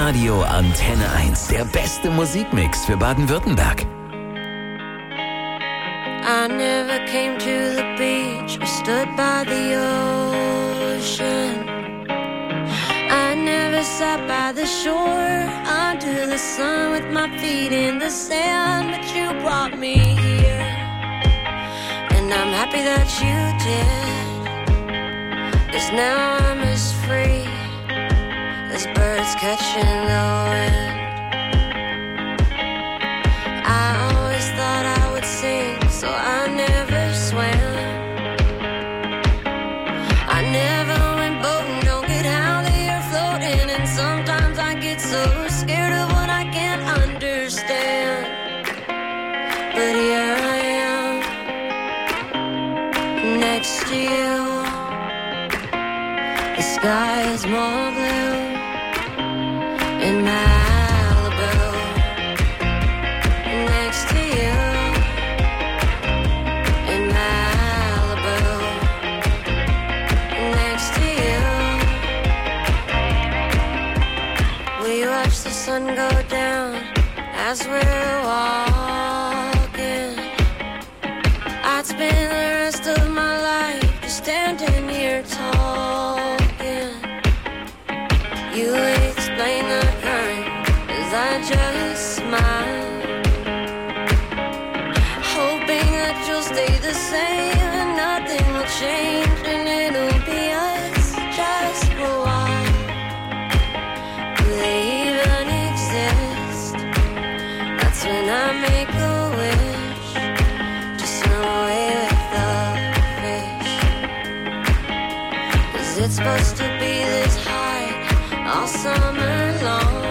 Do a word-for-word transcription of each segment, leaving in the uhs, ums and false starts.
Radio Antenne eins, der beste Musikmix für Baden-Württemberg. I never came to the beach or stood by the ocean. I never sat by the shore under the sun with my feet in the sand, but you brought me here, and I'm happy that you did, 'cause now I'm as free as birds catching the wind. I always thought I would sing, so I never swam. I never went boating, don't get how they are floating, and sometimes I get so scared of what I can't understand. But here I am, next to you. The sky is more blue in Malibu, next to you. In Malibu, next to you. We watch the sun go down as we're walking. I'd spend the rest of my life just standing here talking. You explain the current as I just smile, hoping that you'll stay the same and nothing will change, and it'll be us just for a while. Do they even exist? That's when I make a wish to swim away with the fish. 'Cause it's supposed to be this high all summer long.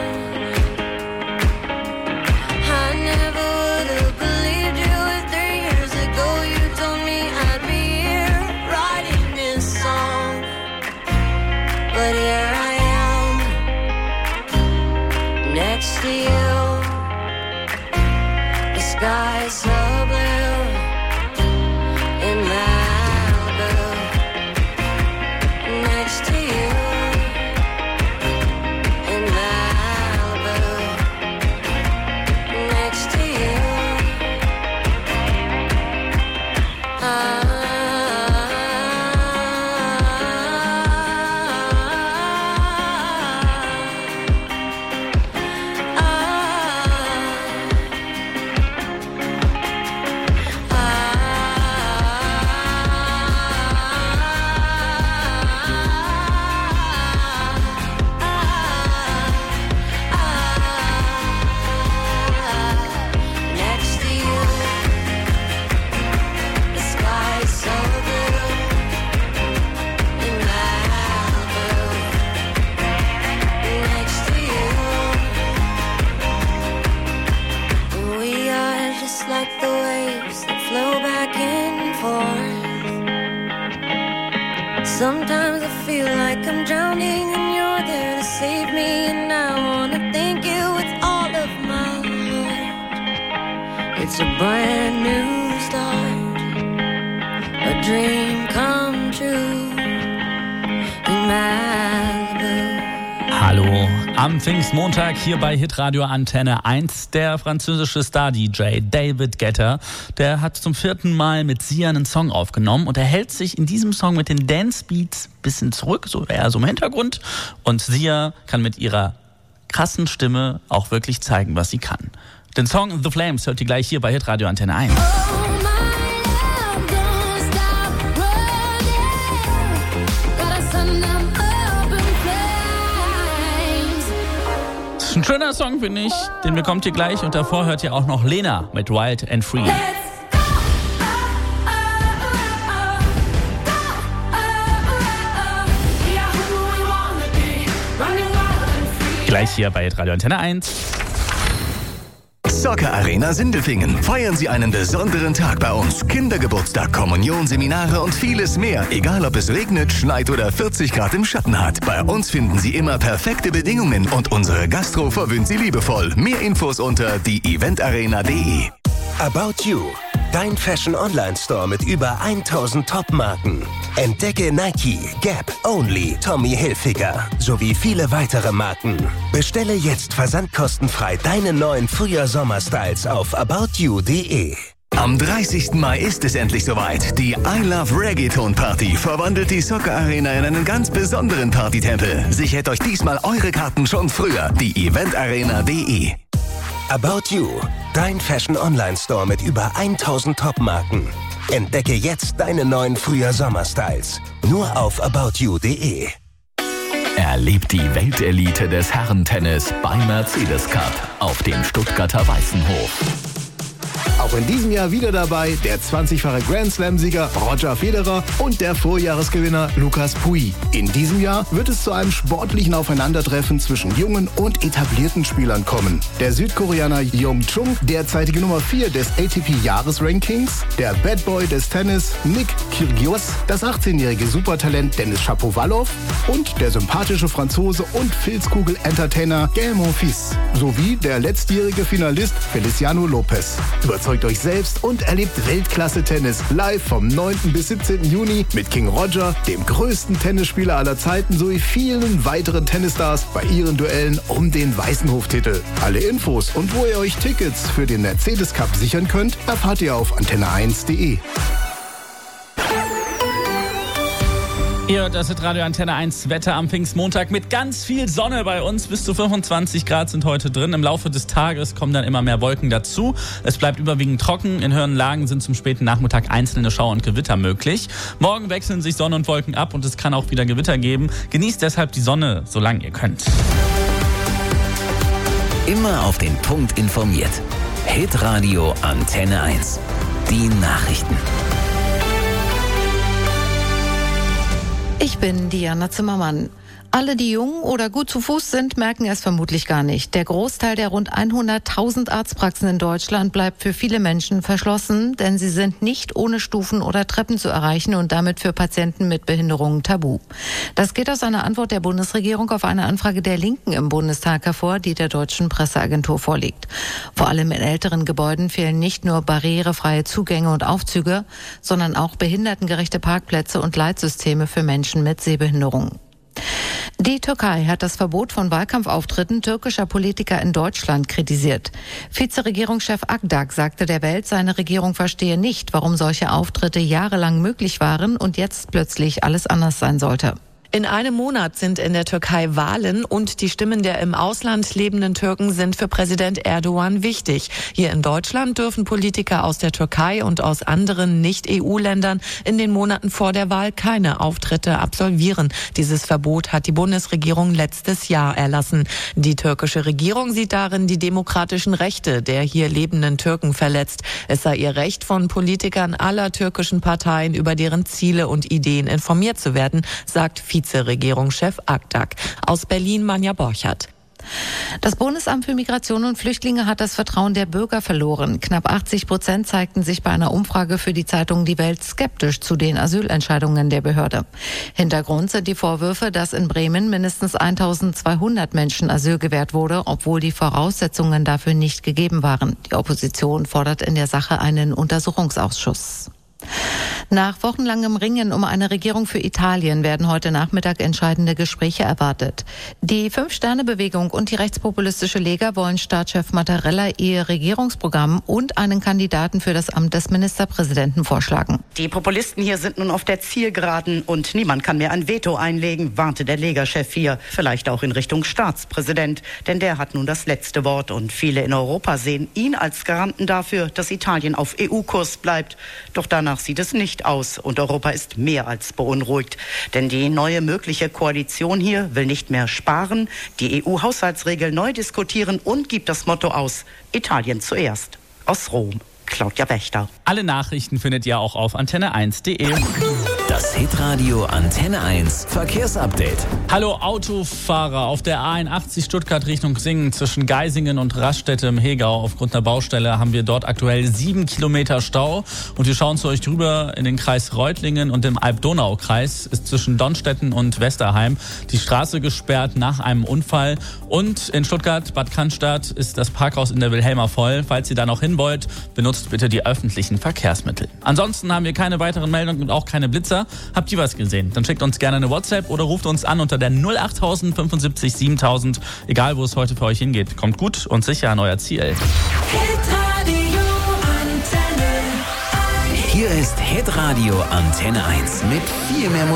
I never would have believed you if three years ago you told me I'd be here writing this song. But here I am, next to you. The sky is so blue in Malibu, next to you. In Malibu, next to you. Ah, ah, next to you. The sky is so blue in Malibu, next to you. We are just like the waves that flow back and forth. Sometimes I feel like I'm drowning and you're there to save me, and I wanna thank you with all of my heart. It's a brand new start, a dream come true in Malibu. Hallo, am Pfingstmontag hier bei Hitradio Antenne eins. Der französische Star-D J David Guetta, der hat zum vierten Mal mit Sia einen Song aufgenommen und er hält sich in diesem Song mit den Dance-Beats ein bisschen zurück, so eher so im Hintergrund. Und Sia kann mit ihrer krassen Stimme auch wirklich zeigen, was sie kann. Den Song The Flames hört ihr gleich hier bei Hitradio Antenne eins. Das ist ein schöner Song, finde ich. Den bekommt ihr gleich. Und davor hört ihr auch noch Lena mit Wild and Free. Gleich hier bei Radio Antenne eins. Soccer Arena Sindelfingen. Feiern Sie einen besonderen Tag bei uns. Kindergeburtstag, Kommunion, Seminare und vieles mehr. Egal ob es regnet, schneit oder vierzig Grad im Schatten hat. Bei uns finden Sie immer perfekte Bedingungen und unsere Gastro verwöhnt Sie liebevoll. Mehr Infos unter die event arena punkt de. About You, dein Fashion-Online-Store mit über tausend Top-Marken. Entdecke Nike, Gap, Only, Tommy Hilfiger sowie viele weitere Marken. Bestelle jetzt versandkostenfrei deine neuen Frühjahr-Sommer-Styles auf about you punkt de. Am dreißigsten Mai ist es endlich soweit. Die I Love Reggaeton Party verwandelt die Soccer Arena in einen ganz besonderen Partytempel. Sichert euch diesmal eure Karten schon früher. Die eventarena punkt de. About You, dein Fashion-Online-Store mit über tausend Top-Marken. Entdecke jetzt deine neuen Frühjahr-Sommer-Styles. Nur auf about you punkt de. Erlebt die Weltelite des Herrentennis beim Mercedes Cup auf dem Stuttgarter Weißenhof. Auch in diesem Jahr wieder dabei der zwanzigfache Grand Slam-Sieger Roger Federer und der Vorjahresgewinner Lucas Pouille. In diesem Jahr wird es zu einem sportlichen Aufeinandertreffen zwischen jungen und etablierten Spielern kommen. Der Südkoreaner Jung Chung, derzeitige Nummer vier des A T P-Jahresrankings, der Bad Boy des Tennis Nick Kyrgios, das achtzehnjährige Supertalent Denis Shapovalov und der sympathische Franzose und Filzkugel-Entertainer Gael Monfils sowie der letztjährige Finalist Feliciano Lopez. Überzeugt euch selbst und erlebt Weltklasse-Tennis live vom neunten bis siebzehnten Juni mit King Roger, dem größten Tennisspieler aller Zeiten, sowie vielen weiteren Tennisstars bei ihren Duellen um den Weißenhof-Titel. Alle Infos und wo ihr euch Tickets für den Mercedes Cup sichern könnt, erfahrt ihr auf antenne eins punkt de. Ihr hört das Hitradio Antenne eins Wetter am Pfingstmontag mit ganz viel Sonne bei uns. Bis zu fünfundzwanzig Grad sind heute drin. Im Laufe des Tages kommen dann immer mehr Wolken dazu. Es bleibt überwiegend trocken. In höheren Lagen sind zum späten Nachmittag einzelne Schauer und Gewitter möglich. Morgen wechseln sich Sonne und Wolken ab und es kann auch wieder Gewitter geben. Genießt deshalb die Sonne, solange ihr könnt. Immer auf den Punkt informiert. Hitradio Antenne eins. Die Nachrichten. Ich bin Diana Zimmermann. Alle, die jung oder gut zu Fuß sind, merken es vermutlich gar nicht. Der Großteil der rund hunderttausend Arztpraxen in Deutschland bleibt für viele Menschen verschlossen, denn sie sind nicht ohne Stufen oder Treppen zu erreichen und damit für Patienten mit Behinderungen tabu. Das geht aus einer Antwort der Bundesregierung auf eine Anfrage der Linken im Bundestag hervor, die der Deutschen Presseagentur vorliegt. Vor allem in älteren Gebäuden fehlen nicht nur barrierefreie Zugänge und Aufzüge, sondern auch behindertengerechte Parkplätze und Leitsysteme für Menschen mit Sehbehinderungen. Die Türkei hat das Verbot von Wahlkampfauftritten türkischer Politiker in Deutschland kritisiert. Vizeregierungschef Akdag sagte der Welt, seine Regierung verstehe nicht, warum solche Auftritte jahrelang möglich waren und jetzt plötzlich alles anders sein sollte. In einem Monat sind in der Türkei Wahlen und die Stimmen der im Ausland lebenden Türken sind für Präsident Erdogan wichtig. Hier in Deutschland dürfen Politiker aus der Türkei und aus anderen Nicht-E U-Ländern in den Monaten vor der Wahl keine Auftritte absolvieren. Dieses Verbot hat die Bundesregierung letztes Jahr erlassen. Die türkische Regierung sieht darin die demokratischen Rechte der hier lebenden Türken verletzt. Es sei ihr Recht, von Politikern aller türkischen Parteien über deren Ziele und Ideen informiert zu werden, sagt Vizeregierungschef Akdag. Aus Berlin Manja Borchert. Das Bundesamt für Migration und Flüchtlinge hat das Vertrauen der Bürger verloren. Knapp achtzig Prozent zeigten sich bei einer Umfrage für die Zeitung Die Welt skeptisch zu den Asylentscheidungen der Behörde. Hintergrund sind die Vorwürfe, dass in Bremen mindestens eintausendzweihundert Menschen Asyl gewährt wurde, obwohl die Voraussetzungen dafür nicht gegeben waren. Die Opposition fordert in der Sache einen Untersuchungsausschuss. Nach wochenlangem Ringen um eine Regierung für Italien werden heute Nachmittag entscheidende Gespräche erwartet. Die Fünf-Sterne-Bewegung und die rechtspopulistische Lega wollen Staatschef Mattarella ihr Regierungsprogramm und einen Kandidaten für das Amt des Ministerpräsidenten vorschlagen. Die Populisten hier sind nun auf der Zielgeraden und niemand kann mehr ein Veto einlegen, warnte der Lega-Chef hier. Vielleicht auch in Richtung Staatspräsident, denn der hat nun das letzte Wort und viele in Europa sehen ihn als Garanten dafür, dass Italien auf E U-Kurs bleibt. Doch danach sieht es nicht aus und Europa ist mehr als beunruhigt. Denn die neue mögliche Koalition hier will nicht mehr sparen, die E U-Haushaltsregeln neu diskutieren und gibt das Motto aus: Italien zuerst. Aus Rom, Claudia Wächter. Alle Nachrichten findet ihr auch auf antenne eins punkt de. Das Hitradio Antenne eins Verkehrsupdate. Hallo Autofahrer, auf der A einundachtzig Stuttgart Richtung Singen zwischen Geisingen und Raststätte im Hegau aufgrund einer Baustelle haben wir dort aktuell sieben Kilometer Stau und wir schauen zu euch drüber in den Kreis Reutlingen und im Alb-Donau-Kreis ist zwischen Donnstetten und Westerheim die Straße gesperrt nach einem Unfall und in Stuttgart, Bad Cannstatt ist das Parkhaus in der Wilhelma voll. Falls ihr da noch hin wollt, benutzt bitte die öffentlichen Verkehrsmittel. Ansonsten haben wir keine weiteren Meldungen und auch keine Blitzer. Habt ihr was gesehen? Dann schickt uns gerne eine WhatsApp oder ruft uns an unter der null achttausend fünfundsiebzig siebentausend. Egal, wo es heute für euch hingeht. Kommt gut und sicher an euer Ziel. Hier ist Hitradio Antenne eins mit viel mehr Musik.